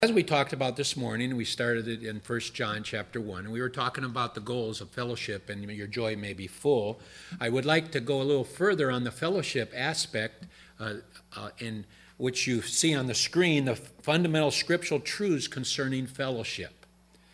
As we talked about this morning, we started it in 1 John chapter 1, and we were talking about the goals of fellowship and your joy may be full. I would like to go a little further on the fellowship aspect in which you see on the screen, the fundamental scriptural truths concerning fellowship.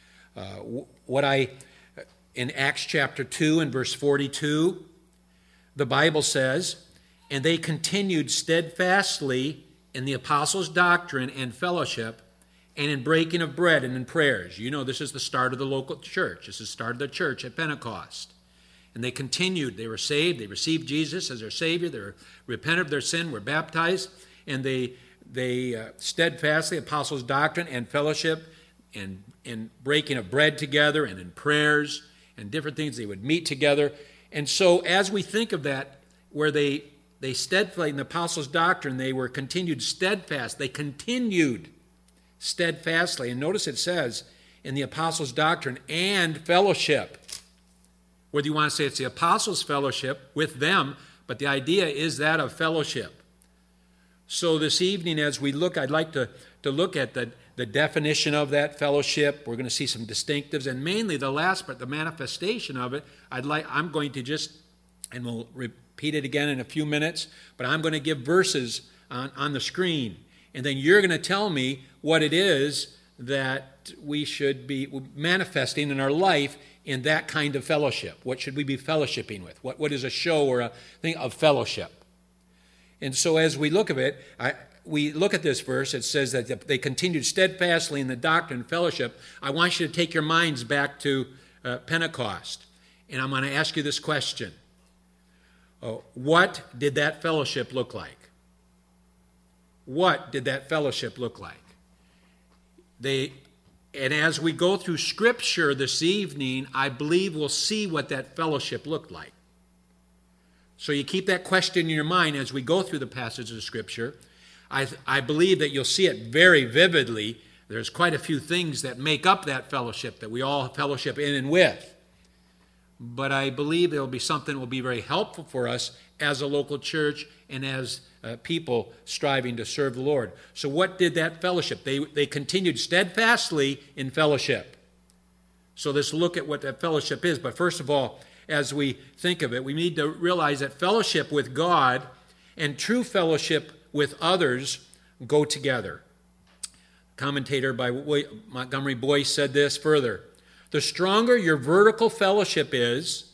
In Acts chapter 2 and verse 42, the Bible says, "And they continued steadfastly in the apostles' doctrine and fellowship, and in breaking of bread and in prayers." You know, this is the start of the local church. This is the start of the church at Pentecost. And they continued. They were saved. They received Jesus as their Savior. They repented of their sin, were baptized, and they steadfastly, apostles' doctrine and fellowship, and in breaking of bread together, and in prayers, and different things. They would meet together. And so as we think of that, where they steadfastly, in the apostles' doctrine, they were continued steadfast. They continued steadfastly. And notice it says in the apostles' doctrine and fellowship. Whether you want to say it's the apostles' fellowship with them, but the idea is that of fellowship. So this evening as we look, I'd like to look at the definition of that fellowship. We're going to see some distinctives, and mainly the last part, the manifestation of it. I'm going to just, and we'll repeat it again in a few minutes, but I'm going to give verses on the screen. And then you're going to tell me what it is that we should be manifesting in our life in that kind of fellowship. What should we be fellowshipping with? What is a show or a thing of fellowship? And so as we look at it, we look at this verse. It says that they continued steadfastly in the doctrine and fellowship. I want you to take your minds back to Pentecost. And I'm going to ask you this question. What did that fellowship look like? What did that fellowship look like? And as we go through Scripture this evening, I believe we'll see what that fellowship looked like. So you keep that question in your mind as we go through the passages of Scripture. I believe that you'll see it very vividly. There's quite a few things that make up that fellowship that we all fellowship in and with. But I believe there will be something that will be very helpful for us as a local church and as people striving to serve the Lord. So what did that fellowship? They continued steadfastly in fellowship. So let's look at what that fellowship is. But first of all, as we think of it, we need to realize that fellowship with God and true fellowship with others go together. Commentator by Montgomery Boyce said this further: the stronger your vertical fellowship is,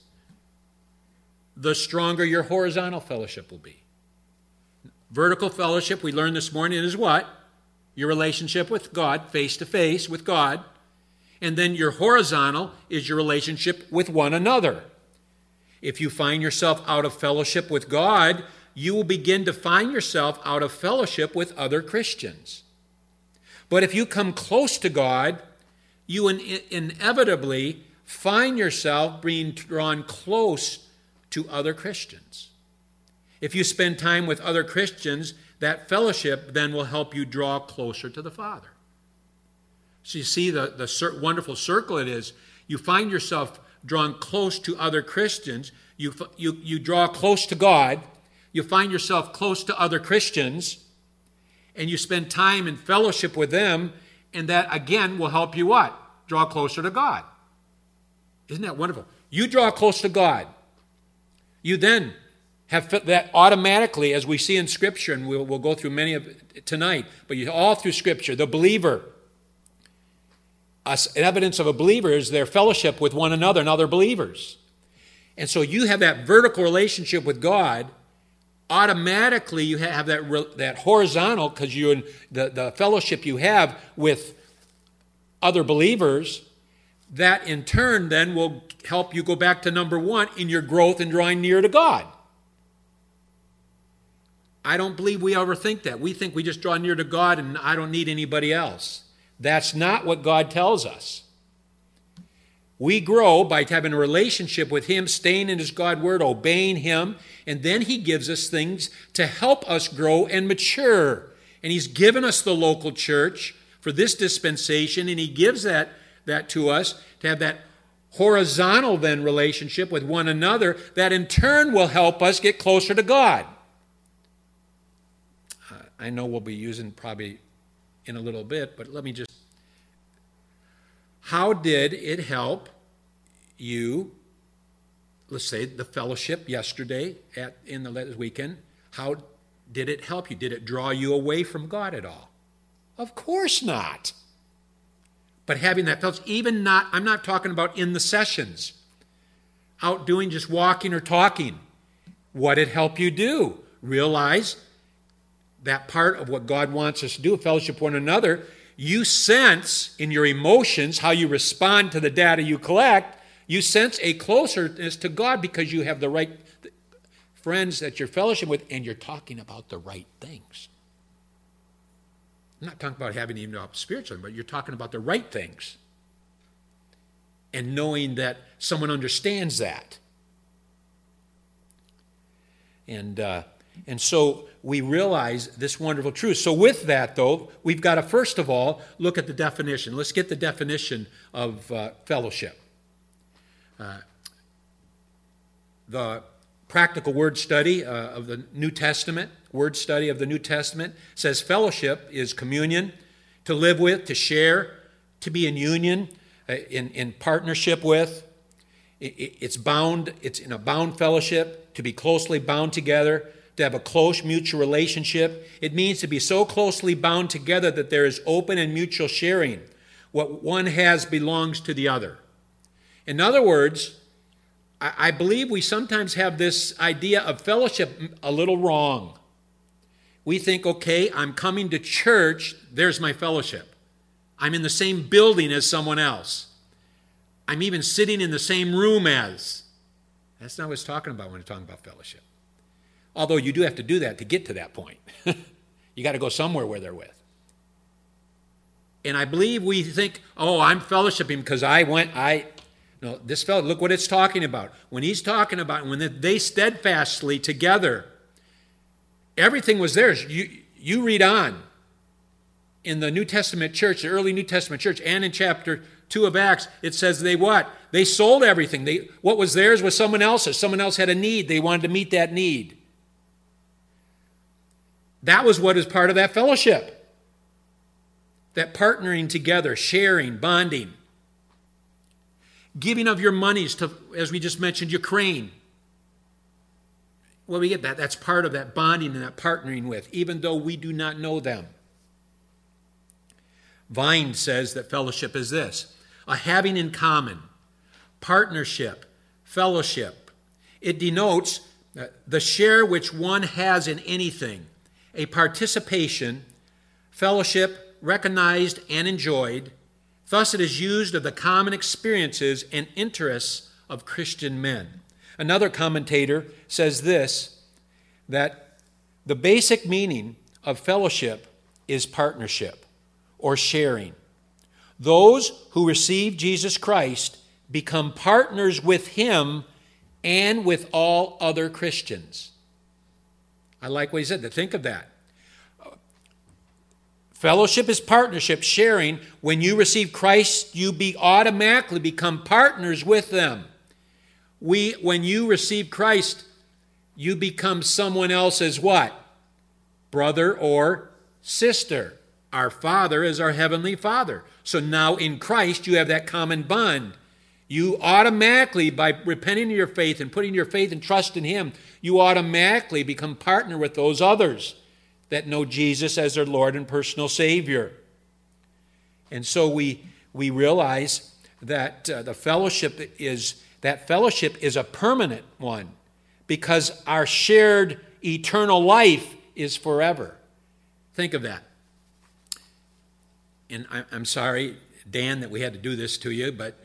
the stronger your horizontal fellowship will be. Vertical fellowship, we learned this morning, is what? Your relationship with God, face to face with God. And then your horizontal is your relationship with one another. If you find yourself out of fellowship with God, you will begin to find yourself out of fellowship with other Christians. But if you come close to God, you inevitably find yourself being drawn close to other Christians. If you spend time with other Christians, that fellowship then will help you draw closer to the Father. So you see the wonderful circle it is. You find yourself drawn close to other Christians. You draw close to God. You find yourself close to other Christians. And you spend time in fellowship with them. And that, again, will help you what? Draw closer to God. Isn't that wonderful? You draw close to God. You then have that automatically, as we see in Scripture, and we'll go through many of it tonight, but all through Scripture, the believer, evidence of a believer is their fellowship with one another and other believers. And so you have that vertical relationship with God. Automatically, you have that horizontal, because the fellowship you have with other believers, that in turn then will help you go back to number one in your growth and drawing near to God. I don't believe we ever think that. We think we just draw near to God and I don't need anybody else. That's not what God tells us. We grow by having a relationship with Him, staying in His God word, obeying Him, and then He gives us things to help us grow and mature. And He's given us the local church for this dispensation, and He gives that to us to have that horizontal then relationship with one another that in turn will help us get closer to God. I know we'll be using probably in a little bit, but let me just, how did it help you, let's say the fellowship yesterday in the weekend, how did it help you? Did it draw you away from God at all? Of course not. But having that fellowship, I'm not talking about in the sessions, out doing just walking or talking. What did it help you do? Realize that part of what God wants us to do, fellowship one another. You sense in your emotions how you respond to the data you collect. You sense a closeness to God because you have the right friends that you're fellowship with, and you're talking about the right things. I'm not talking about having even up spiritually, but you're talking about the right things. And knowing that someone understands that. And so we realize this wonderful truth. So with that, though, we've got to first of all look at the definition. Let's get the definition of fellowship. The practical word study of the New Testament, says fellowship is communion, to live with, to share, to be in union, in partnership with. It's in a bound fellowship, to be closely bound together, to have a close mutual relationship. It means to be so closely bound together that there is open and mutual sharing. What one has belongs to the other. In other words, I believe we sometimes have this idea of fellowship a little wrong. We think, okay, I'm coming to church, there's my fellowship. I'm in the same building as someone else. I'm even sitting in the same room as. That's not what it's talking about when we're talking about fellowship. Although you do have to do that to get to that point. You got to go somewhere where they're with. And I believe we think, oh, I'm fellowshipping because no, this fellow, look what it's talking about. When he's talking about when they steadfastly together, everything was theirs. You read on in the New Testament church, the early New Testament church, and in chapter 2 of Acts, it says they what? They sold everything. What was theirs was someone else's. Someone else had a need. They wanted to meet that need. That was what is part of that fellowship. That partnering together, sharing, bonding. Giving of your monies to, as we just mentioned, Ukraine. Well, we get that. That's part of that bonding and that partnering with, even though we do not know them. Vine says that fellowship is this: a having in common, partnership, fellowship. It denotes the share which one has in anything, a participation, fellowship recognized and enjoyed. Thus it is used of the common experiences and interests of Christian men. Another commentator says this, that the basic meaning of fellowship is partnership or sharing. Those who receive Jesus Christ become partners with him and with all other Christians. I like what he said. Think of that. Fellowship is partnership, sharing. When you receive Christ, you automatically become partners with them. When you receive Christ, you become someone else's what? Brother or sister. Our Father is our Heavenly Father. So now in Christ, you have that common bond. You automatically, by repenting of your faith and putting your faith and trust in him, you automatically become partner with those others that know Jesus as their Lord and personal Savior. And so we realize that the fellowship is a permanent one, because our shared eternal life is forever. Think of that. And I'm sorry, Dan, that we had to do this to you, but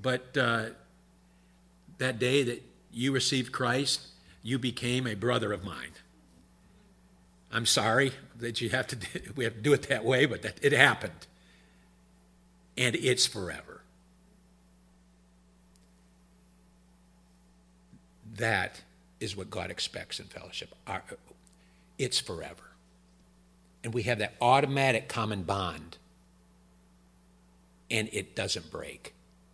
that day that you received Christ, you became a brother of mine. I'm sorry that we have to do it that way, but it happened. And it's forever. That is what God expects in fellowship. It's forever. And we have that automatic common bond. And it doesn't break.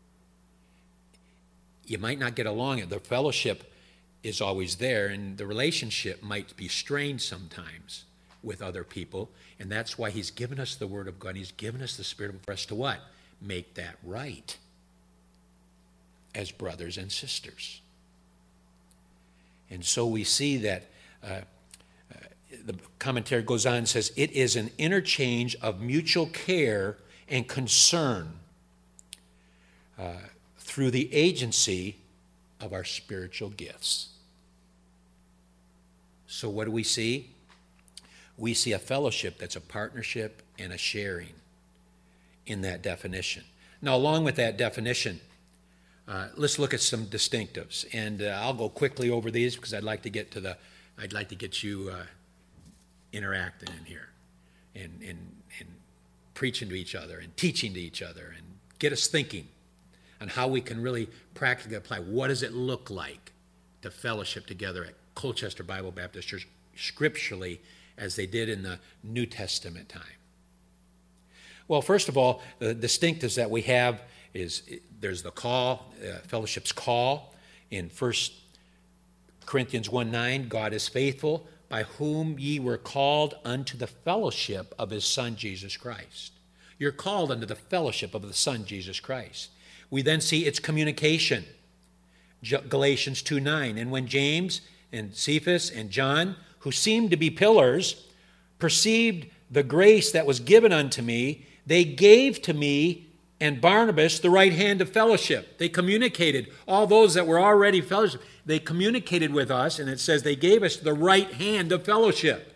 You might not get along. The fellowship is always there, and the relationship might be strained sometimes. with other people. And that's why he's given us the Word of God. He's given us the Spirit for us to what? Make that right as brothers and sisters. And so we see that the commentary goes on and says, it is an interchange of mutual care and concern through the agency of our spiritual gifts. So what do we see? We see a fellowship that's a partnership and a sharing in that definition. Now, along with that definition, let's look at some distinctives, and I'll go quickly over these because I'd like to get you interacting in here, and preaching to each other and teaching to each other, and get us thinking on how we can really practically apply. What does it look like to fellowship together at Colchester Bible Baptist Church scripturally as they did in the New Testament time? Well, first of all, the distinctives that we have is there's the call, fellowship's call. In 1 Corinthians 1:9, God is faithful, by whom ye were called unto the fellowship of his Son, Jesus Christ. You're called unto the fellowship of the Son, Jesus Christ. We then see its communication. Galatians 2:9, and when James and Cephas and John, who seemed to be pillars, perceived the grace that was given unto me, they gave to me and Barnabas the right hand of fellowship. They communicated, all those that were already fellowship, they communicated with us, and it says they gave us the right hand of fellowship.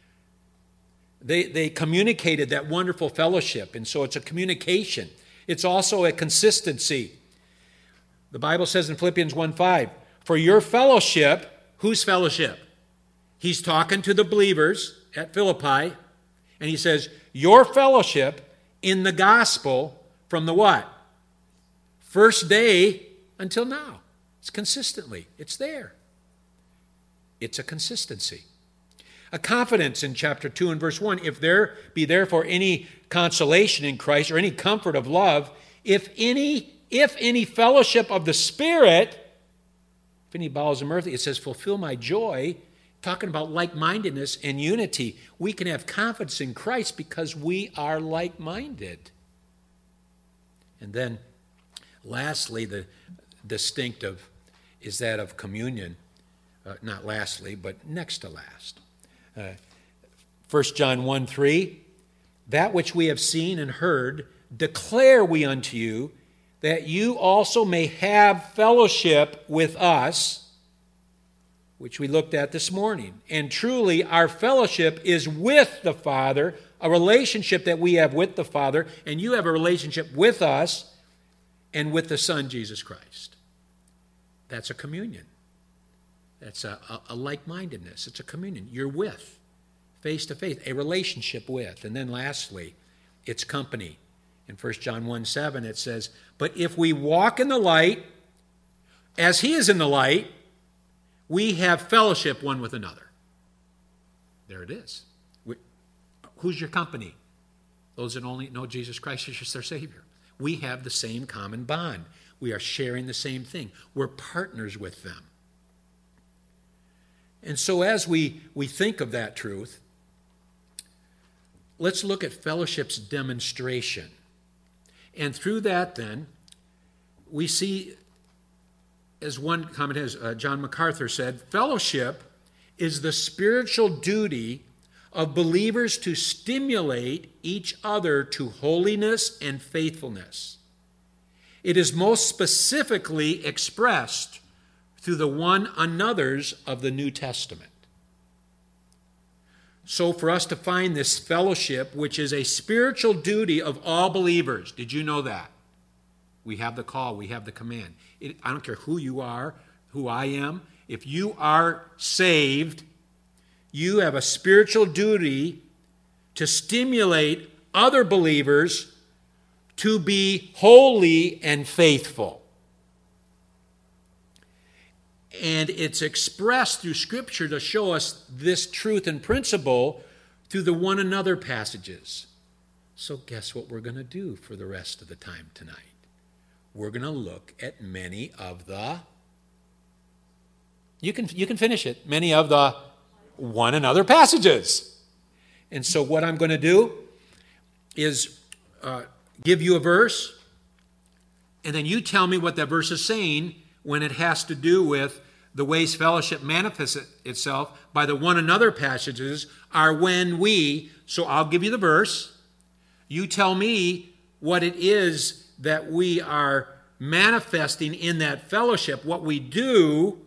They communicated that wonderful fellowship, and so it's a communication. It's also a consistency. The Bible says in Philippians 1:5, for your fellowship, whose fellowship? He's talking to the believers at Philippi, and he says, your fellowship in the gospel from the what? First day until now. It's consistently. It's there. It's a consistency. A confidence in chapter 2 and verse 1. If there be therefore any consolation in Christ or any comfort of love, if any fellowship of the Spirit, if any bowels of mercy, it says fulfill my joy, talking about like-mindedness and unity. We can have confidence in Christ because we are like-minded. And then lastly, the distinctive is that of communion. Not lastly, but next to last. 1 John 1:3, that which we have seen and heard declare we unto you, that you also may have fellowship with us, which we looked at this morning. And truly, our fellowship is with the Father, a relationship that we have with the Father, and you have a relationship with us and with the Son, Jesus Christ. That's a communion. That's a like-mindedness. It's a communion. You're with, face to face, a relationship with. And then lastly, it's company. In 1 John 1:7, it says, but if we walk in the light, as he is in the light, we have fellowship one with another. There it is. Who's your company? Those that only know Jesus Christ as their Savior. We have the same common bond. We are sharing the same thing. We're partners with them. And so as we think of that truth, let's look at fellowship's demonstration. And through that then, we see, as one commentator, John MacArthur said, fellowship is the spiritual duty of believers to stimulate each other to holiness and faithfulness. It is most specifically expressed through the one another's of the New Testament. So for us to find this fellowship, which is a spiritual duty of all believers, did you know that? We have the call, we have the command. I don't care who you are, who I am. If you are saved, you have a spiritual duty to stimulate other believers to be holy and faithful. And it's expressed through Scripture to show us this truth and principle through the one another passages. So guess what we're going to do for the rest of the time tonight? We're going to look at many of the, you can finish it, many of the one another passages. And so what I'm going to do is give you a verse, and then you tell me what that verse is saying when it has to do with the ways fellowship manifests itself by the one another passages are when we, so I'll give you the verse, you tell me what it is that we are manifesting in that fellowship, what we do,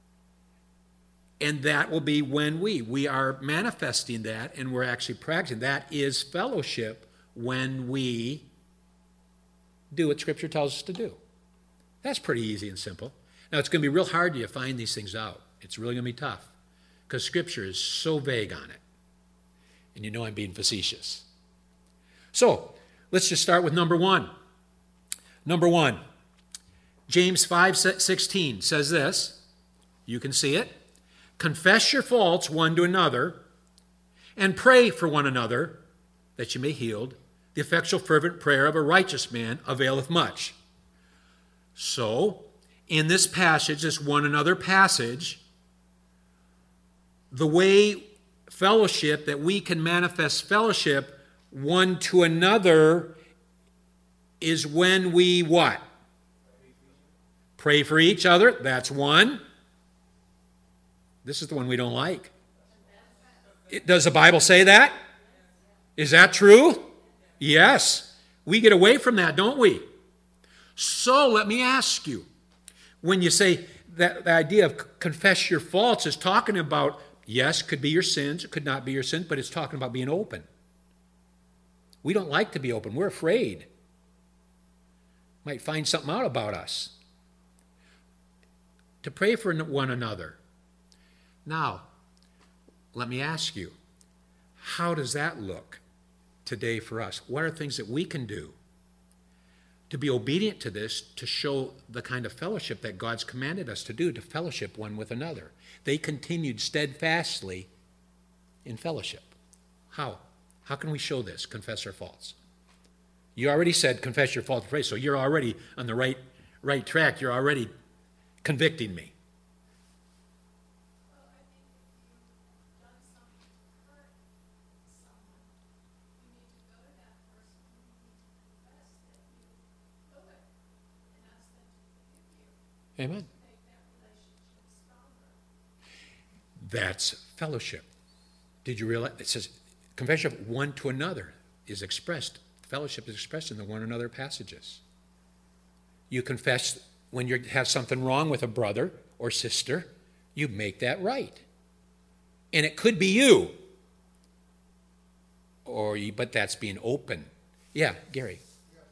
and that will be when we are manifesting that and we're actually practicing. That is fellowship when we do what Scripture tells us to do. That's pretty easy and simple. Now, it's going to be real hard to find these things out. It's really going to be tough because Scripture is so vague on it. And you know I'm being facetious. So, let's just start with number one. Number one, James 5:16 says this. You can see it. Confess your faults one to another and pray for one another that you may be healed. The effectual fervent prayer of a righteous man availeth much. So, in this passage, this one another passage, the way fellowship, that we can manifest fellowship one to another is when we what? Pray for each other. That's one. This is the one we don't like. Does the Bible say that? Is that true? Yes. We get away from that, don't we? So let me ask you, when you say that the idea of confess your faults is talking about, yes, could be your sins, it could not be your sins, but it's talking about being open. We don't like to be open. We're afraid. Might find something out about us. To pray for one another. Now, let me ask you, how does that look today for us? What are things that we can do to be obedient to this, to show the kind of fellowship that God's commanded us to do, to fellowship one with another? They continued steadfastly in fellowship. How? How can we show this? Confess our faults. You already said confess your faults and pray, so you're already on the right track. You're already convicting me. Amen. That's fellowship. Did you realize? It says confession of one to another is expressed. Fellowship is expressed in the one another passages. You confess when you have something wrong with a brother or sister, you make that right. And it could be you. But that's being open. Yeah, Gary.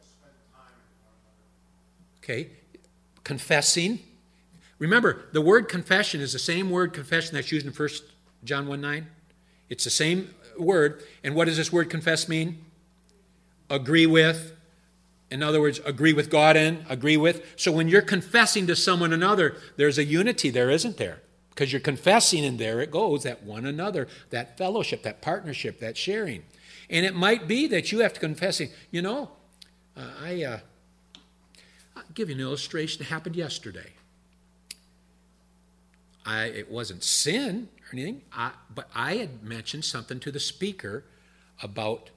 Okay. Confessing. Remember, the word confession is the same word confession that's used in 1 John 1:9. It's the same word. And what does this word confess mean? Agree with. In other words, agree with God in, agree with. So when you're confessing to someone another, there's a unity there, isn't there? Because you're confessing, and there it goes, that one another, that fellowship, that partnership, that sharing. And it might be that you have to confess, I'll give you an illustration. It happened yesterday. It wasn't sin or anything, but I had mentioned something to the speaker about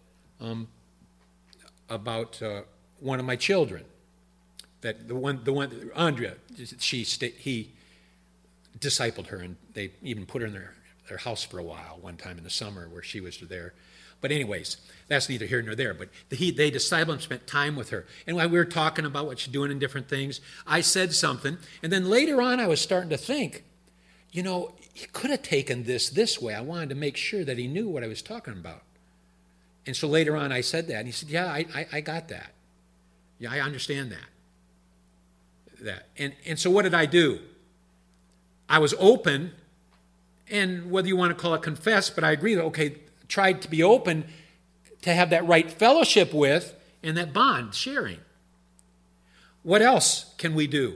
one of my children. That the one Andrea, he discipled her, and they even put her in their house for a while one time in the summer where she was there. But anyways, that's neither here nor there. But they discipled and spent time with her. And while we were talking about what she's doing in different things, I said something. And then later on, I was starting to think, he could have taken this way. I wanted to make sure that he knew what I was talking about. And so later on, I said that. And he said, yeah, I got that. Yeah, I understand that. And so what did I do? I was open, and whether you want to call it confess, but I agree that, tried to be open to have that right fellowship with and that bond, sharing. What else can we do?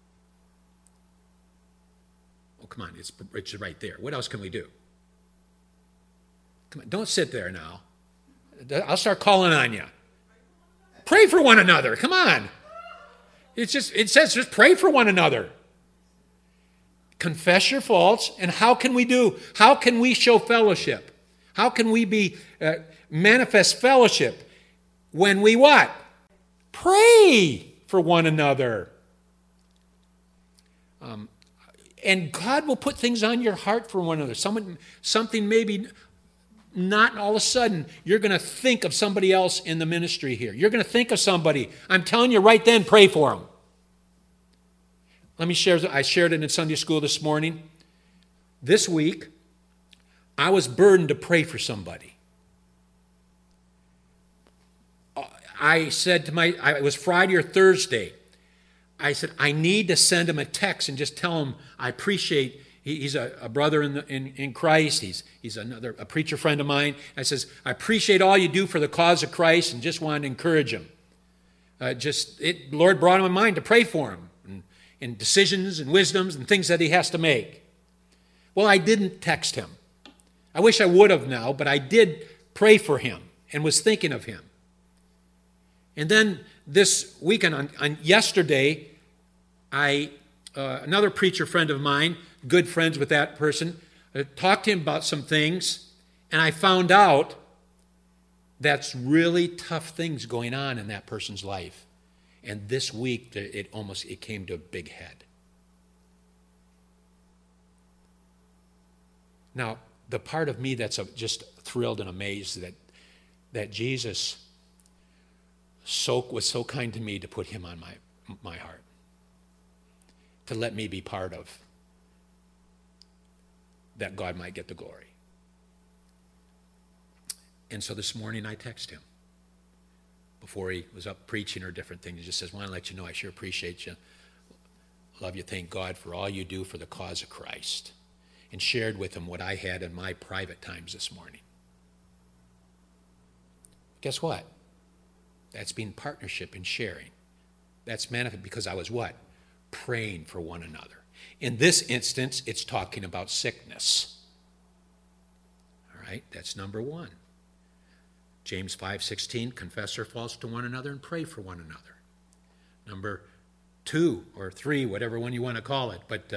Oh, come on, it's right there. What else can we do? Come on, don't sit there now. I'll start calling on you. Pray for one another. Come on. It says just pray for one another. Confess your faults, and how can we show fellowship? How can we be manifest fellowship when we what? Pray for one another. And God will put things on your heart for one another. Something maybe not all of a sudden you're going to think of somebody else in the ministry here. You're going to think of somebody. I'm telling you right then, pray for them. Let me share. I shared it in Sunday school this morning. This week, I was burdened to pray for somebody. I said to it was Friday or Thursday. I said, I need to send him a text and just tell him I appreciate. He's a brother in Christ. He's a preacher friend of mine. I says, I appreciate all you do for the cause of Christ, and just wanted to encourage him. Lord brought him in mind to pray for him in decisions and wisdoms and things that he has to make. Well, I didn't text him. I wish I would have now, but I did pray for him and was thinking of him. And then this weekend, on yesterday, another preacher friend of mine, good friends with that person, talked to him about some things, and I found out that's really tough things going on in that person's life. And this week, it came to a big head. Now, the part of me that's just thrilled and amazed that Jesus was so kind to me to put him on my heart, to let me be part of, that God might get the glory. And so this morning I text him before he was up preaching or different things. He just says, I want to let you know I sure appreciate you. Love you. Thank God for all you do for the cause of Christ. And shared with him what I had in my private times this morning. Guess what? That's being partnership and sharing. That's manifest because I was what? Praying for one another. In this instance, it's talking about sickness. All right, that's number one. James 5:16, confess your faults to one another and pray for one another. Number 2 or 3, whatever one you want to call it, but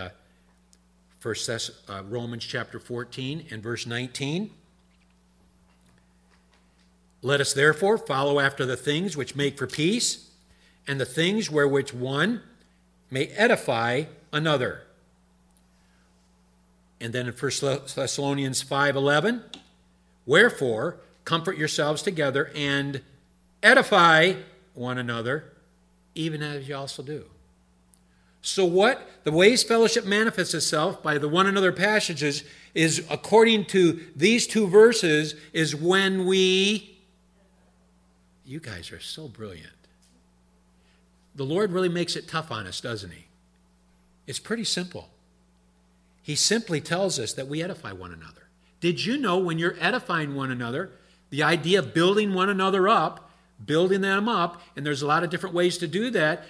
Romans chapter 14 and verse 19. Let us therefore follow after the things which make for peace, and the things wherewith one may edify another. And then in 1 Thessalonians 5:11, wherefore comfort yourselves together and edify one another, even as you also do. So what the ways fellowship manifests itself by the one another passages is, according to these 2 verses, is when you guys are so brilliant. The Lord really makes it tough on us, doesn't he? It's pretty simple. He simply tells us that we edify one another. Did you know when you're edifying one another, the idea of building one another up, building them up, and there's a lot of different ways to do that,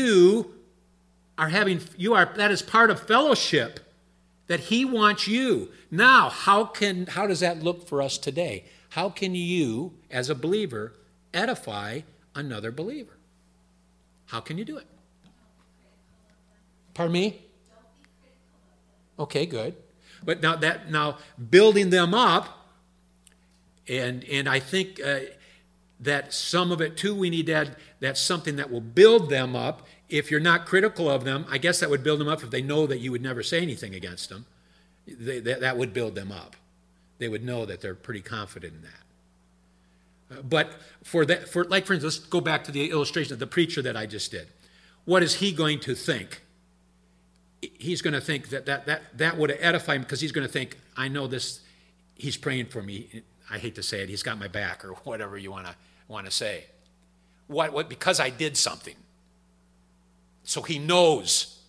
that is part of fellowship that he wants you. Now, how does that look for us today? How can you, as a believer, edify another believer? How can you do it? Pardon me? Okay, good. But now building them up, and I think that some of it too we need to add, that's something that will build them up. If you're not critical of them, I guess that would build them up if they know that you would never say anything against them. That would build them up. They would know that they're pretty confident in that. But for instance, let's go back to the illustration of the preacher that I just did. What is he going to think? He's going to think that would edify him, because he's going to think, I know this, he's praying for me. I hate to say it, he's got my back, or whatever you want to say. What? Because I did something. So he knows.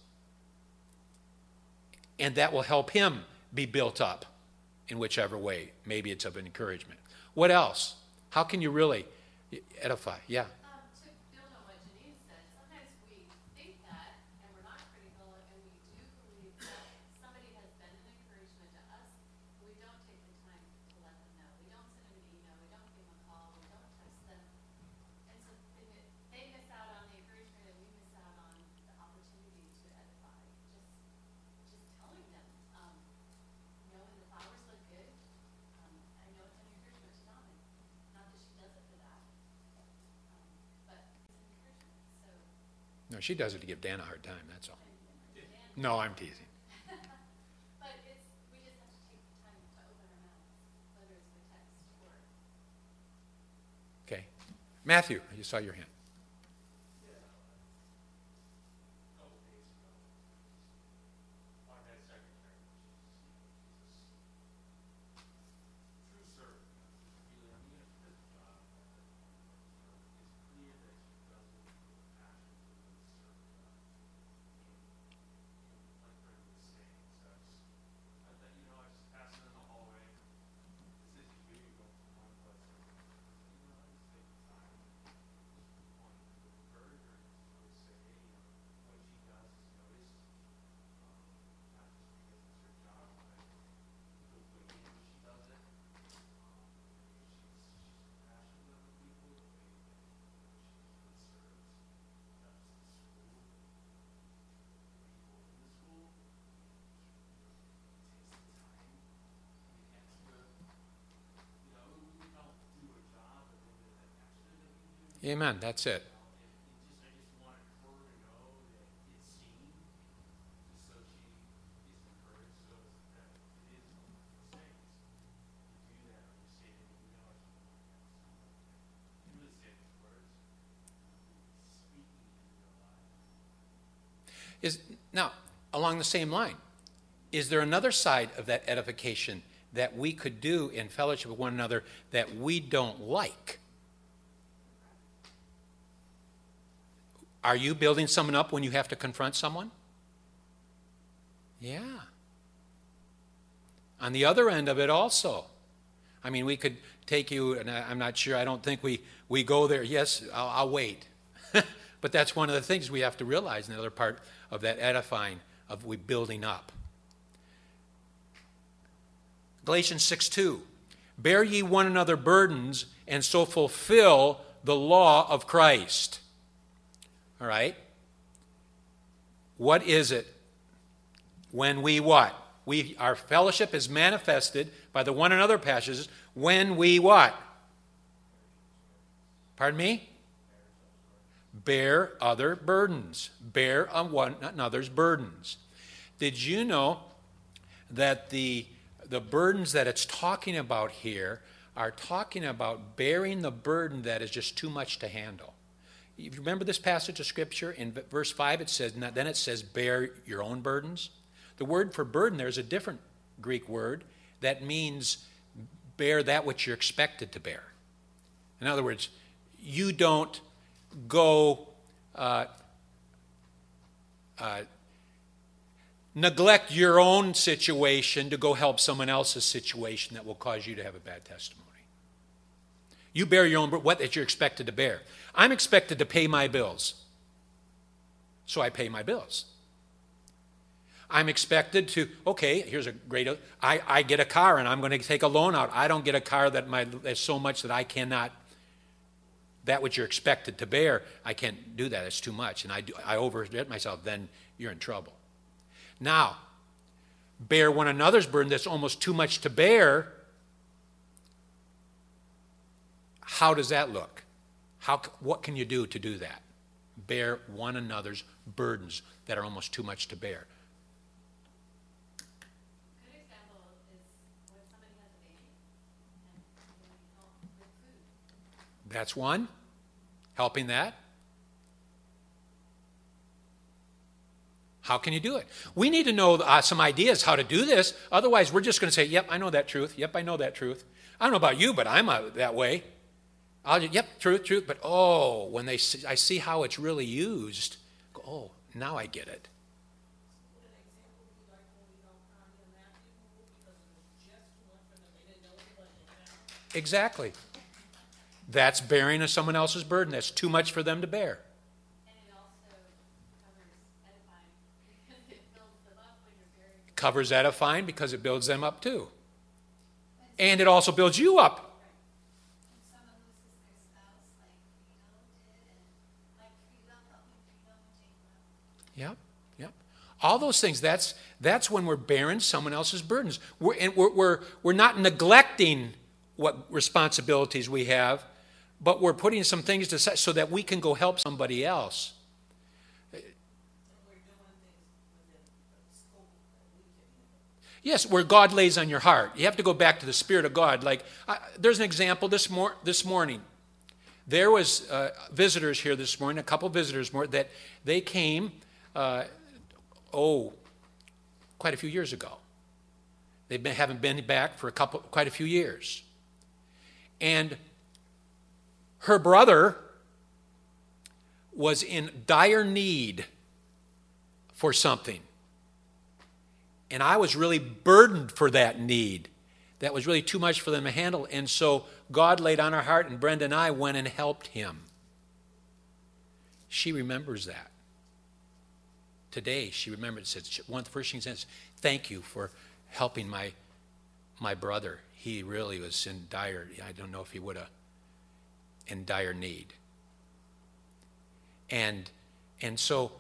And that will help him be built up in whichever way. Maybe it's of an encouragement. What else? How can you really edify? Yeah. To build on what Janine said, sometimes we think that, and we're not critical, and we do believe that somebody has been an encouragement to us, but we don't take the time to let them know. We don't send them an email. We don't give them a call. We don't text them. And so they miss out on the encouragement, and we miss out on the opportunity to edify. Just telling them, when the flowers look good, I know it's No, she does it to give Dan a hard time, that's all. No, I'm teasing. But we just have to take the time to open our mouths, whether it's the text or. Okay. Matthew, you saw your hand. Amen, that's it. Now, along the same line, is there another side of that edification that we could do in fellowship with one another that we don't like? Are you building someone up when you have to confront someone? Yeah. On the other end of it also. I mean, we could take you, and I'm not sure, I don't think we go there. Yes, I'll wait. But that's one of the things we have to realize in the other part of that edifying, of we building up. Galatians 6:2, bear ye one another burdens, and so fulfill the law of Christ. All right? What is it when we what? Our fellowship is manifested by the one another passages when we what? Pardon me? Bear other burdens. Bear on one another's burdens. Did you know that the burdens that it's talking about here are talking about bearing the burden that is just too much to handle? You remember this passage of Scripture? In verse 5 it says, then it says, bear your own burdens. The word for burden, there's a different Greek word that means bear that which you're expected to bear. In other words, you don't go neglect your own situation to go help someone else's situation that will cause you to have a bad testimony. You bear your own, what that you're expected to bear. I'm expected to pay my bills, so I pay my bills. I'm expected to, okay, here's a great, I get a car and I'm going to take a loan out. I don't get a car that's so much that I cannot, that which you're expected to bear, I can't do that. It's too much. And I overstretch myself, then you're in trouble. Now, bear one another's burden that's almost too much to bear. How does that look? What can you do to do that? Bear one another's burdens that are almost too much to bear. A good example is when somebody has a baby and they need help with food. That's one. Helping that. How can you do it? We need to know some ideas how to do this. Otherwise, we're just going to say, yep, I know that truth. Yep, I know that truth. I don't know about you, but I'm that way. Yep, truth. But when I see how it's really used, oh, now I get it. Exactly. That's bearing of someone else's burden. That's too much for them to bear. And it also covers edifying because it builds them up when you're bearing. Covers edifying because it builds them up too. And it also builds you up. When someone loses their spouse, like Frito did, and like Frito helping Frito and take love. Yep. All those things. That's when we're bearing someone else's burdens. We're not neglecting what responsibilities we have, but we're putting some things aside so that we can go help somebody else. Yes, where God lays on your heart. You have to go back to the Spirit of God. Like, there's an example this morning. There was visitors here this morning, a couple visitors more, that they came, quite a few years ago. Haven't been back for quite a few years. And her brother was in dire need for something. And I was really burdened for that need. That was really too much for them to handle. And so God laid on her heart, and Brenda and I went and helped him. She remembers that. Today, she remembered, one of the first things she says, thank you for helping my brother. He really was in I don't know if he would have, in dire need. And so,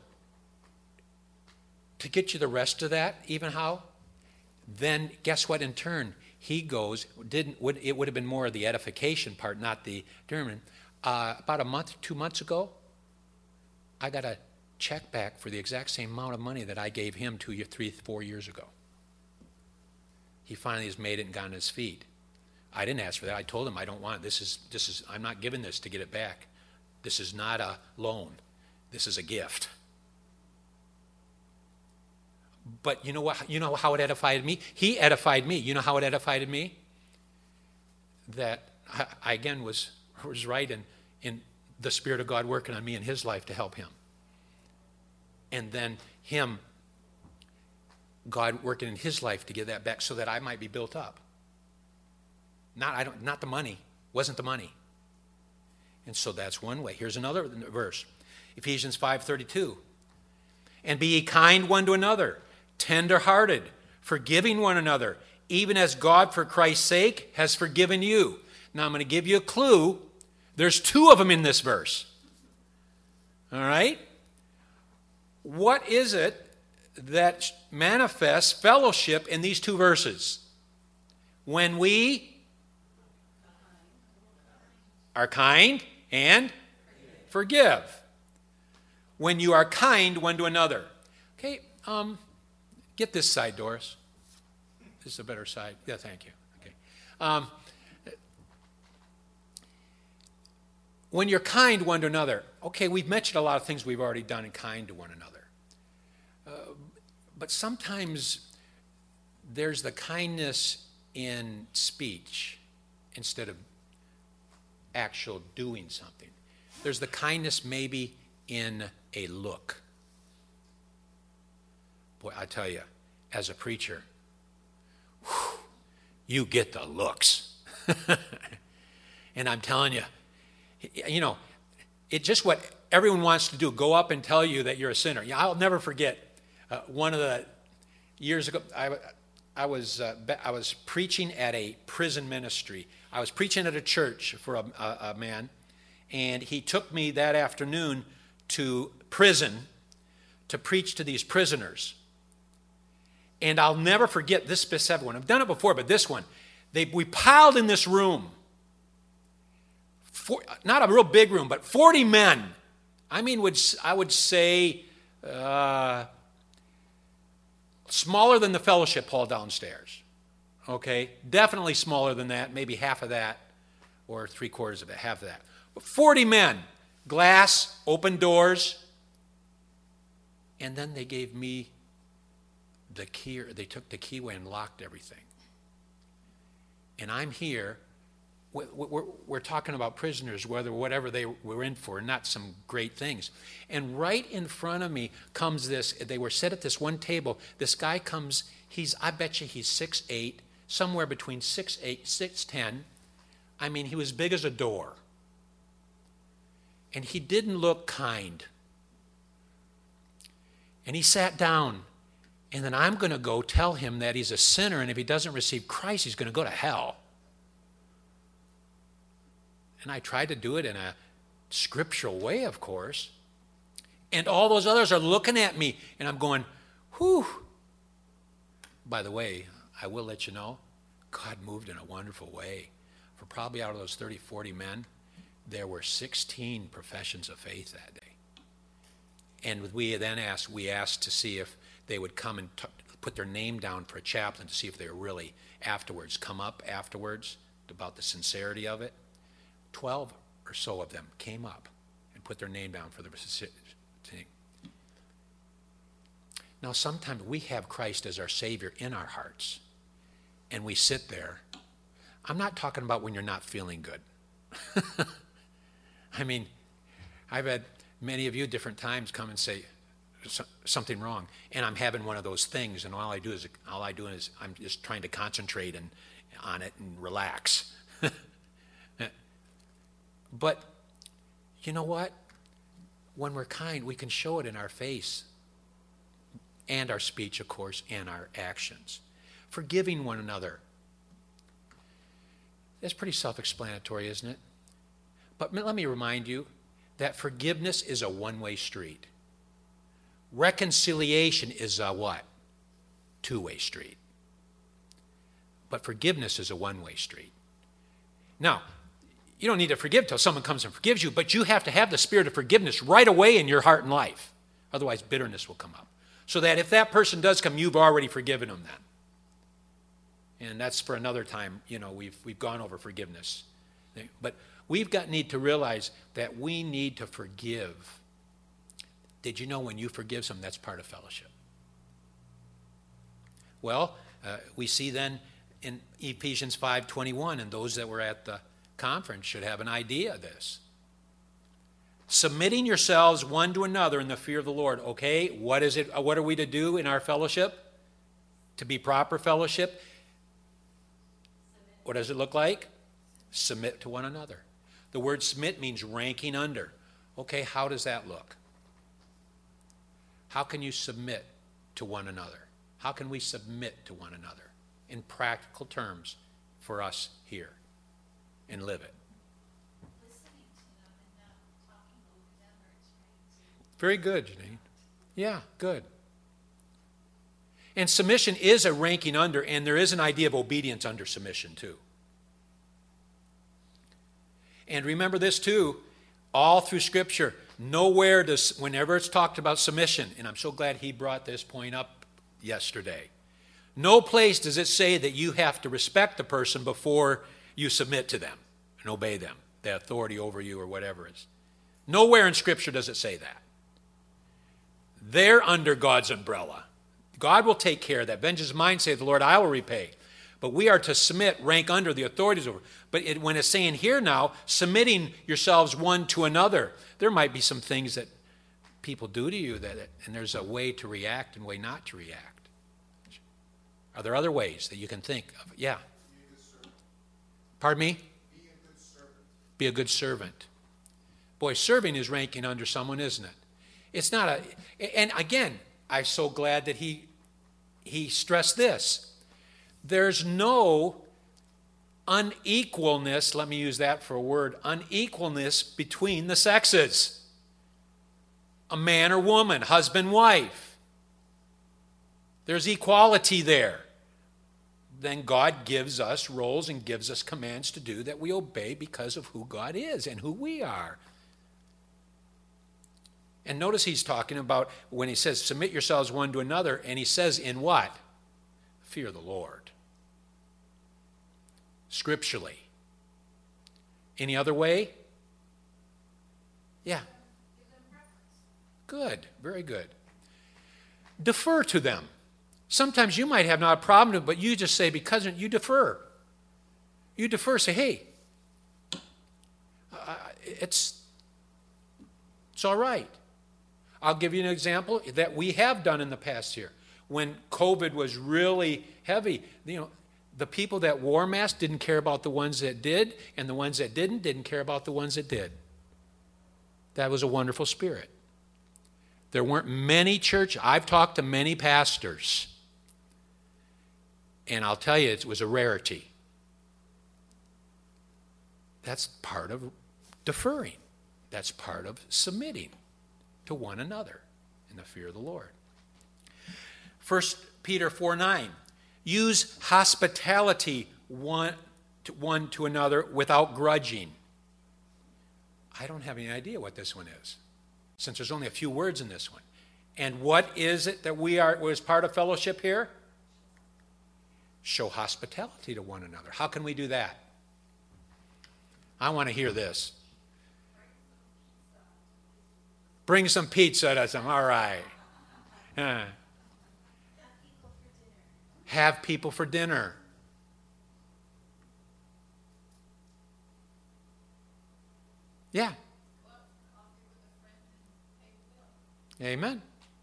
to get you the rest of that, even how, then guess what in turn? He goes, it would have been more of the edification part, not the Derman. About a month, 2 months ago, I got a check back for the exact same amount of money that I gave him 3, 4 years ago. He finally has made it and gotten his feet. I didn't ask for that. I told him I don't want it. This is I'm not giving this to get it back. This is not a loan. This is a gift. But you know what? You know how it edified me? He edified me. You know how it edified me? That I again was right in the Spirit of God working on me in his life to help him. And then God working in his life to get that back so that I might be built up. Not the money. Wasn't the money. And so that's one way. Here's another verse. Ephesians 5:32. And be ye kind one to another, tender-hearted, forgiving one another, even as God for Christ's sake has forgiven you. Now I'm going to give you a clue. There's 2 of them in this verse. All right? What is it that manifests fellowship in these 2 verses? When we are kind and forgive. When you are kind one to another. Okay, get this side, Doris. This is a better side. Yeah, thank you. Okay. When you're kind one to another, okay, we've mentioned a lot of things we've already done in kind to one another. But sometimes there's the kindness in speech instead of actual doing something. There's the kindness maybe in a look. Boy, I tell you, as a preacher, you get the looks. And I'm telling you, it's just what everyone wants to do, go up and tell you that you're a sinner. I'll never forget one of the years ago, I was preaching at a prison ministry. I was preaching at a church for a man, and he took me that afternoon to prison to preach to these prisoners. And I'll never forget this specific one. I've done it before, but this one. We piled in this room. Not a real big room, but 40 men. I mean, I would say smaller than the fellowship hall downstairs. Okay? Definitely smaller than that, maybe half of that, or 3/4 of it, half of that. But 40 men. Glass, open doors. And then they gave me the key, or they took the key away and locked everything. And I'm here, we're talking about prisoners, whatever they were in for, not some great things. And right in front of me comes this, they were set at this one table, this guy comes, I bet you he's 6'8", somewhere between 6'8", 6'10". I mean, he was big as a door. And he didn't look kind. And he sat down. And then I'm going to go tell him that he's a sinner, and if he doesn't receive Christ, he's going to go to hell. And I tried to do it in a scriptural way, of course. And all those others are looking at me, and I'm going, whew. By the way, I will let you know, God moved in a wonderful way. For probably out of those 30, 40 men, there were 16 professions of faith that day. And we asked to see if they would come and put their name down for a chaplain to see if they were really afterwards, come up afterwards about the sincerity of it. 12 or so of them came up and put their name down for the thing. Now, sometimes we have Christ as our Savior in our hearts, and we sit there. I'm not talking about when you're not feeling good. I mean, I've had many of you different times come and say something wrong, and I'm having one of those things, and all I do is I'm just trying to concentrate on it and relax. But you know what? When we're kind, we can show it in our face and our speech, of course, and our actions. Forgiving one another. That's pretty self-explanatory, isn't it? But let me remind you that forgiveness is a one-way street. Reconciliation is a what? Two-way street. But forgiveness is a one-way street. Now, you don't need to forgive till someone comes and forgives you, but you have to have the spirit of forgiveness right away in your heart and life. Otherwise, bitterness will come up. So that if that person does come, you've already forgiven them then. And that's for another time. You know, we've gone over forgiveness. But need to realize that we need to forgive. Did you know when you forgive someone, that's part of fellowship? Well, we see then in Ephesians 5:21, and those that were at the conference should have an idea of this. Submitting yourselves one to another in the fear of the Lord. Okay, what is it? What are we to do in our fellowship? To be proper fellowship? What does it look like? Submit to one another. The word submit means ranking under. Okay, how does that look? How can you submit to one another? How can we submit to one another in practical terms for us here and live it? Listening to them and not talking over them or trying to. Very good, Janine. Yeah, good. And submission is a ranking under, and there is an idea of obedience under submission too. And remember this too, all through Scripture, nowhere does, whenever it's talked about submission, and I'm so glad he brought this point up yesterday, no place does it say that you have to respect the person before you submit to them and obey them, their authority over you or whatever it is. Nowhere in Scripture does it say that. They're under God's umbrella. God will take care of that. Vengeance is mine, saith the Lord, I will repay. But we are to submit, rank under the authorities over. But when it's saying here now, submitting yourselves one to another, there might be some things that people do to you, and there's a way to react and a way not to react. Are there other ways that you can think of? Yeah. Pardon me? Be a good servant. Be a good servant. Boy, serving is ranking under someone, isn't it? It's not a... And again, I'm so glad that he stressed this. There's no unequalness, let me use that for a word, unequalness between the sexes. A man or woman, husband, wife. There's equality there. Then God gives us roles and gives us commands to do that we obey because of who God is and who we are. And notice he's talking about when he says, submit yourselves one to another, and he says in what? Fear the Lord. Scripturally. Any other way? Yeah. Good. Very good. Defer to them. Sometimes you might have not a problem with it, but you just say, because you defer. You defer, say, hey, it's all right. I'll give you an example that we have done in the past here. When COVID was really heavy, the people that wore masks didn't care about the ones that did, and the ones that didn't care about the ones that did. That was a wonderful spirit. There weren't many churches. I've talked to many pastors, and I'll tell you, it was a rarity. That's part of deferring. That's part of submitting to one another in the fear of the Lord. 1 Peter 4:9, use hospitality one to another without grudging. I don't have any idea what this one is, since there's only a few words in this one. And what is it that we are as part of fellowship here? Show hospitality to one another. How can we do that? I want to hear this. Bring some pizza to some. All right. Have people for dinner. Yeah. Amen.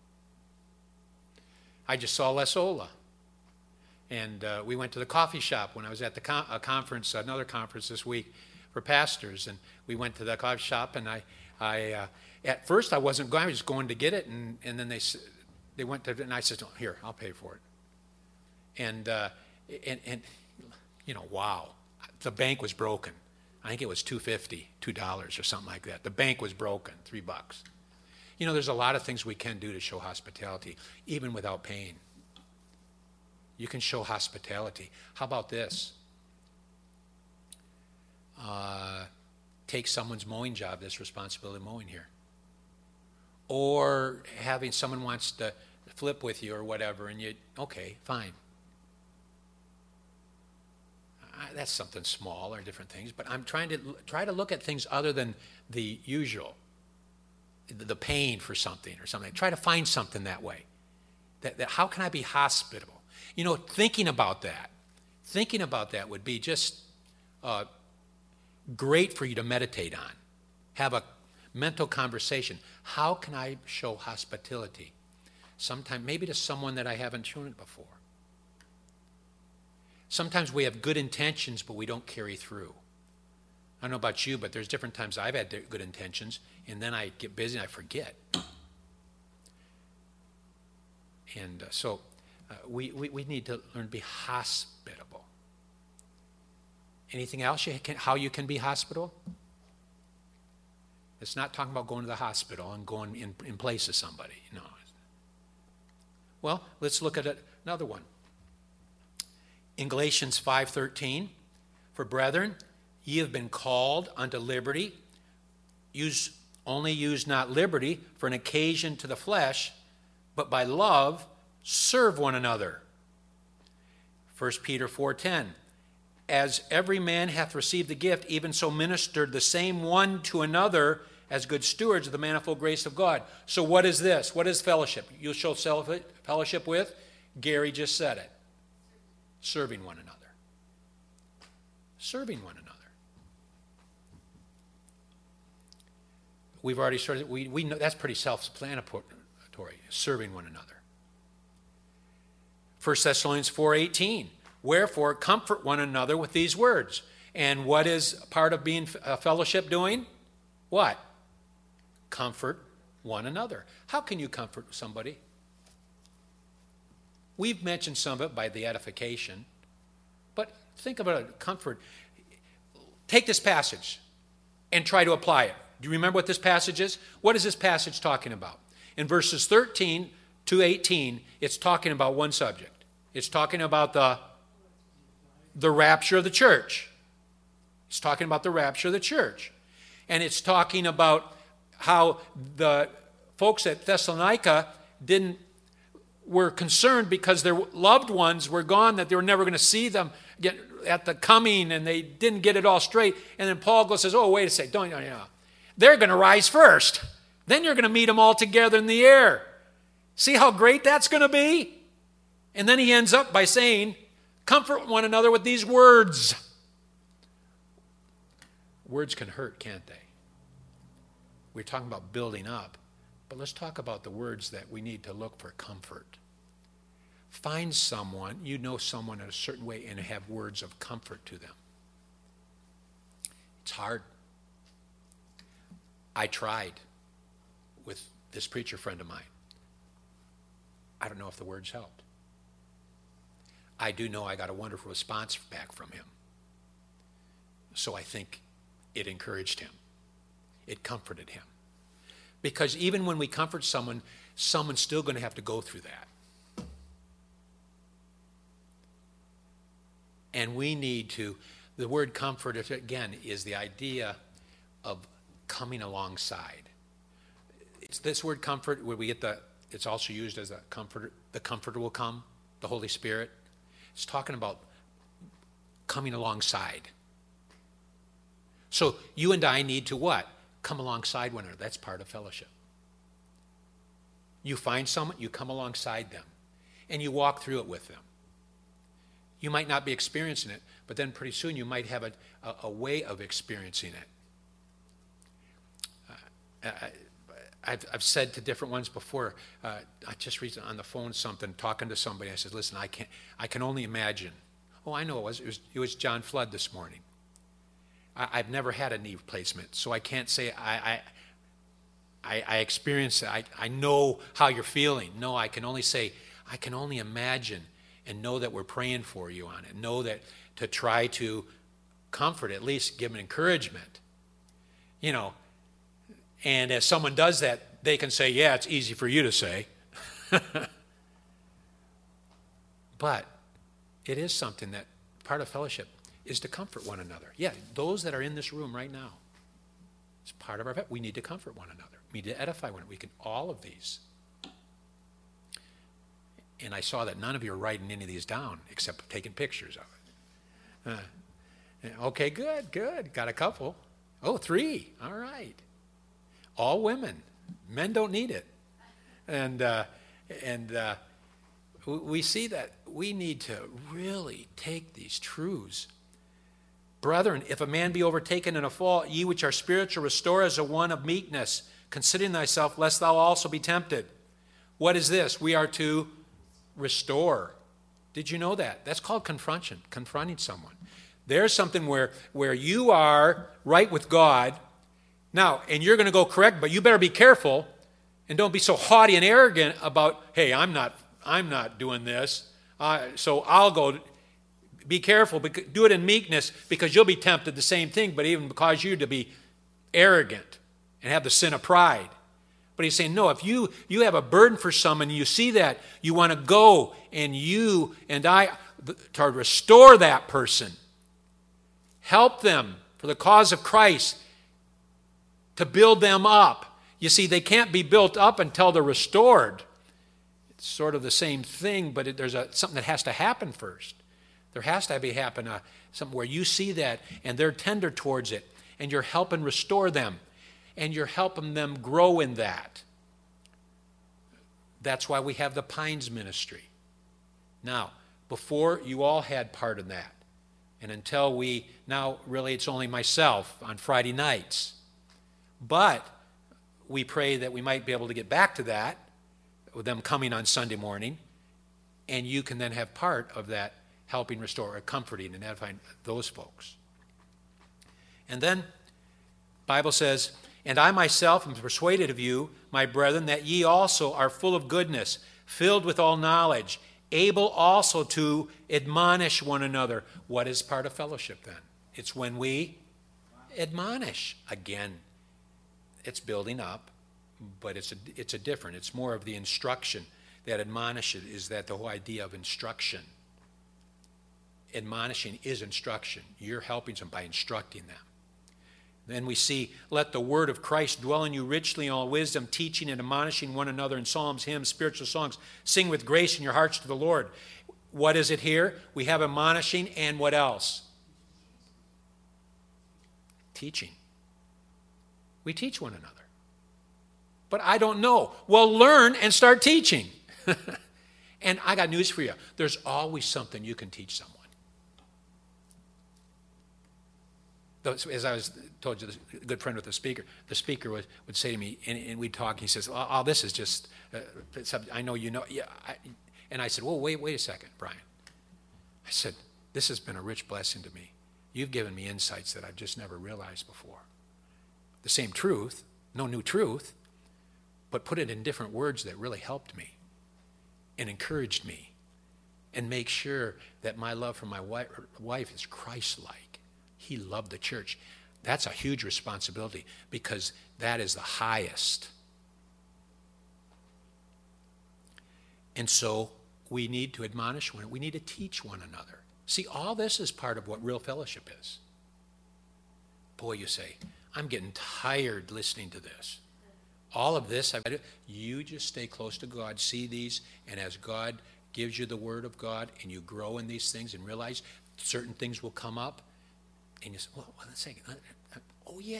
I just saw Les Ola. And we went to the coffee shop when I was at the conference, another conference this week for pastors. And we went to the coffee shop, and I at first I wasn't going. I was just going to get it, and then they went to, and I said, oh, "Here, I'll pay for it." And wow, the bank was broken. I think it was $2 or something like that. The bank was broken, $3. There's a lot of things we can do to show hospitality, even without paying. You can show hospitality. How about this? Take someone's mowing job, this responsibility of mowing here. Or having someone wants to flip with you or whatever, and okay, fine. That's something small or different things, but I'm trying to look at things other than the usual, the paying for something or something. Try to find something that way. That how can I be hospitable? Thinking about that would be just great for you to meditate on. Have a mental conversation. How can I show hospitality? Sometime, maybe to someone that I haven't shown it before. Sometimes we have good intentions, but we don't carry through. I don't know about you, but there's different times I've had good intentions, and then I get busy and I forget. And so we need to learn to be hospitable. Anything else? How you can be hospitable? It's not talking about going to the hospital and going in place of somebody. No. Well, let's look at another one. In Galatians 5:13, for brethren, ye have been called unto liberty. Use not liberty for an occasion to the flesh, but by love serve one another. 1 Peter 4:10, as every man hath received the gift, even so ministered the same one to another as good stewards of the manifold grace of God. So what is this? What is fellowship? You'll show fellowship with? Gary just said it. Serving one another. Serving one another. We've already started, we know that's pretty self-explanatory, serving one another. 1 Thessalonians 4:18, wherefore comfort one another with these words. And what is part of being a fellowship doing? What? Comfort one another. How can you comfort somebody? We've mentioned some of it by the edification, but think about it, comfort. Take this passage and try to apply it. Do you remember what this passage is? What is this passage talking about? In verses 13 to 18, it's talking about one subject. It's talking about the rapture of the church. It's talking about the rapture of the church. And it's talking about how the folks at Thessalonica were concerned because their loved ones were gone, that they were never going to see them get at the coming, and they didn't get it all straight. And then Paul goes, says, oh, wait a second, they're going to rise first. Then you're going to meet them all together in the air. See how great that's going to be? And then he ends up by saying, comfort one another with these words. Words can hurt, can't they? We're talking about building up. But let's talk about the words that we need to look for comfort. Find someone, someone in a certain way, and have words of comfort to them. It's hard. I tried with this preacher friend of mine. I don't know if the words helped. I do know I got a wonderful response back from him. So I think it encouraged him. It comforted him. Because even when we comfort someone, someone's still going to have to go through that. And we need to, the word comfort, again, is the idea of coming alongside. It's this word comfort where we get the it's also used as a comforter. The comforter will come, the Holy Spirit. It's talking about coming alongside. So you and I need to what? Come alongside one another. That's part of fellowship. You find someone, you come alongside them, and you walk through it with them. You might not be experiencing it, but then pretty soon you might have a way of experiencing it. I've said to different ones before, I just recently on the phone something, talking to somebody, I said, listen, I can only imagine. Oh, I know it was John Flood this morning. I've never had a knee replacement, so I can't say I experienced it. I know how you're feeling. No, I can only say, I can only imagine and know that we're praying for you on it. Know that to try to comfort, at least give them encouragement. You know, and as someone does that, they can say, yeah, it's easy for you to say. But it is something that part of fellowship is to comfort one another. Yeah, those that are in this room right now, it's part of our faith. We need to comfort one another. We need to edify one another. We can, all of these. And I saw that none of you are writing any of these down except taking pictures of it. Okay, good. Got a couple. Oh, 3. All right. All women. Men don't need it. And we see that we need to really take these truths. Brethren, if a man be overtaken in a fault, ye which are spiritual, restore as a one of meekness, considering thyself, lest thou also be tempted. What is this? We are to restore. Did you know that? That's called confronting someone. There's something where you are right with God now, and you're going to go correct, but you better be careful and don't be so haughty and arrogant about, hey, I'm not doing this, so I'll go. Be careful, do it in meekness, because you'll be tempted the same thing, but even cause you to be arrogant and have the sin of pride. But he's saying, no, if you have a burden for someone, and you see that, you want to go, and you and I, to restore that person, help them for the cause of Christ, to build them up. You see, they can't be built up until they're restored. It's sort of the same thing, but there's something that has to happen first. There has to happen something where you see that and they're tender towards it, and you're helping restore them, and you're helping them grow in that. That's why we have the Pines Ministry. Now, before you all had part in that, and until now really it's only myself on Friday nights. But we pray that we might be able to get back to that, with them coming on Sunday morning, and you can then have part of that helping restore or comforting and edifying those folks. And then Bible says, and I myself am persuaded of you, my brethren, that ye also are full of goodness, filled with all knowledge, able also to admonish one another. What is part of fellowship then? It's when we admonish. Again, it's building up, but it's a different. It's more of the instruction. That admonish is that the whole idea of instruction. Admonishing is instruction. You're helping them by instructing them. Then we see, let the word of Christ dwell in you richly in all wisdom, teaching and admonishing one another in psalms, hymns, spiritual songs. Sing with grace in your hearts to the Lord. What is it here? We have admonishing and what else? Teaching. We teach one another. But I don't know. Well, learn and start teaching. And I got news for you. There's always something you can teach someone. As I was told you, a good friend with the speaker would say to me, and we'd talk, he says, oh, this is just, I know you know. Yeah, and I said, well, wait a second, Brian. I said, this has been a rich blessing to me. You've given me insights that I've just never realized before. The same truth, no new truth, but put it in different words that really helped me and encouraged me and make sure that my love for my wife is Christ-like. He loved the church. That's a huge responsibility because that is the highest. And so we need to admonish one another. We need to teach one another. See, all this is part of what real fellowship is. Boy, you say, I'm getting tired listening to this. All of this, you just stay close to God, see these, and as God gives you the word of God and you grow in these things and realize certain things will come up, and you say, well, let's say, oh yeah,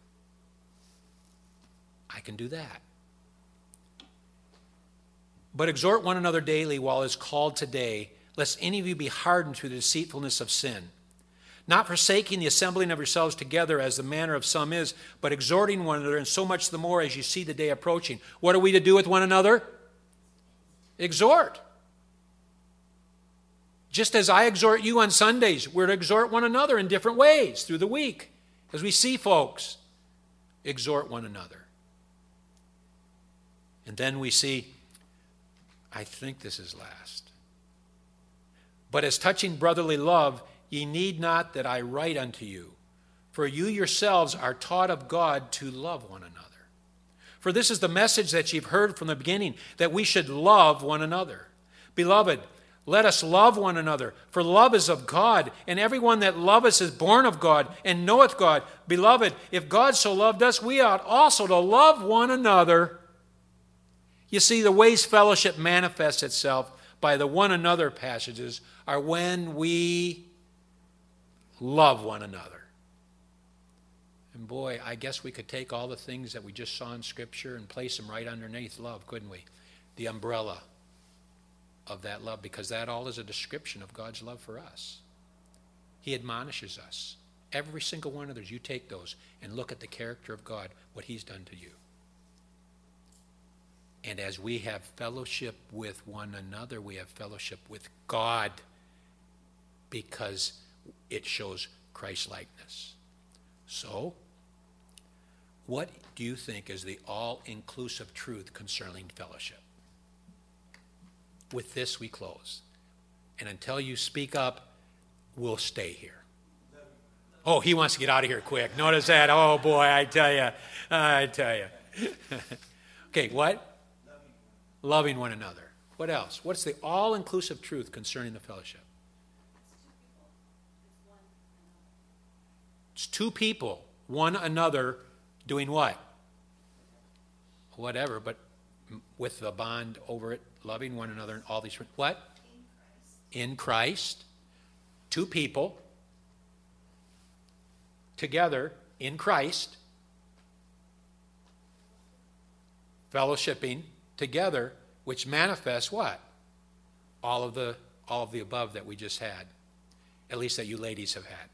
I can do that. But exhort one another daily while it is called today, lest any of you be hardened through the deceitfulness of sin. Not forsaking the assembling of yourselves together as the manner of some is, but exhorting one another, and so much the more as you see the day approaching. What are we to do with one another? Exhort. Just as I exhort you on Sundays, we're to exhort one another in different ways through the week. As we see folks, exhort one another. And then we see, I think this is last. But as touching brotherly love, ye need not that I write unto you, for you yourselves are taught of God to love one another. For this is the message that you've heard from the beginning, that we should love one another. Beloved, let us love one another, for love is of God, and everyone that loveth is born of God, and knoweth God. Beloved, if God so loved us, we ought also to love one another. You see, the ways fellowship manifests itself by the one another passages are when we love one another. And boy, I guess we could take all the things that we just saw in Scripture and place them right underneath love, couldn't we? The umbrella of that love, because that all is a description of God's love for us. He admonishes us. Every single one of those, you take those and look at the character of God, what he's done to you. And as we have fellowship with one another, we have fellowship with God, because it shows Christ-likeness. So, what do you think is the all-inclusive truth concerning fellowship? With this, we close. And until you speak up, we'll stay here. Oh, he wants to get out of here quick. Notice that. Oh, boy, I tell you. Okay, what? Loving one another. What else? What's the all-inclusive truth concerning the fellowship? It's two people, one another, doing what? Whatever, but with the bond over it, loving one another and all these. What? In Christ. Two people together in Christ, fellowshipping together, which manifests what? All of the above that we just had, at least that you ladies have had.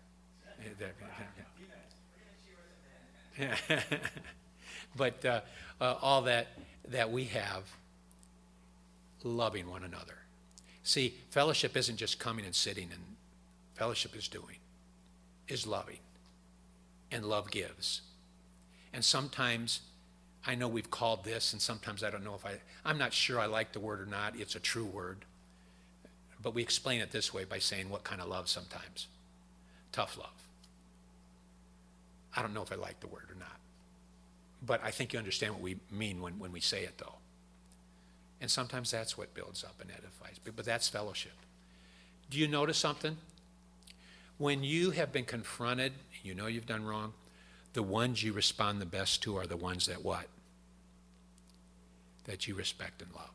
But all that we have, loving one another. See, fellowship isn't just coming and sitting, and fellowship is doing, is loving, and love gives. And sometimes, I know we've called this, and sometimes I don't know if I'm not sure I like the word or not. It's a true word. But we explain it this way by saying what kind of love sometimes. Tough love. I don't know if I like the word or not. But I think you understand what we mean when we say it, though. And sometimes that's what builds up and edifies. But that's fellowship. Do you notice something? When you have been confronted, you know you've done wrong, the ones you respond the best to are the ones that what? That you respect and love.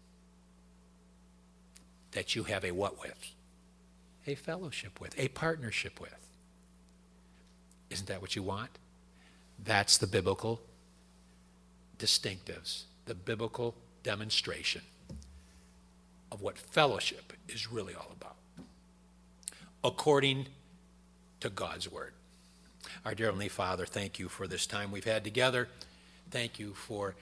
That you have a what with? A fellowship with, a partnership with. Isn't that what you want? That's the biblical distinctives, the biblical demonstration of what fellowship is really all about, according to God's word. Our dear Heavenly Father, thank you for this time we've had together. Thank you for